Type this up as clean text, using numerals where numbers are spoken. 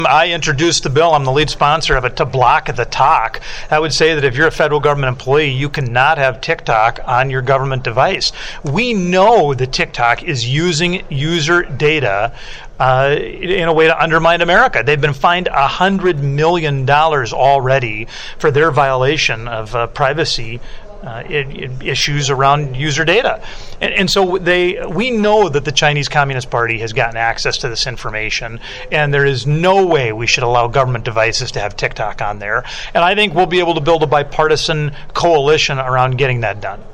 I introduced the bill. I'm the lead sponsor of it to block the talk. I would say that if you're a federal government employee, you cannot have TikTok on your government device. We know that TikTok is using user data in a way to undermine America. They've been fined $100 million already for their violation of privacy issues around user data. And so we know that the Chinese Communist Party has gotten access to this information, and there is no way we should allow government devices to have TikTok on there. And I think we'll be able to build a bipartisan coalition around getting that done.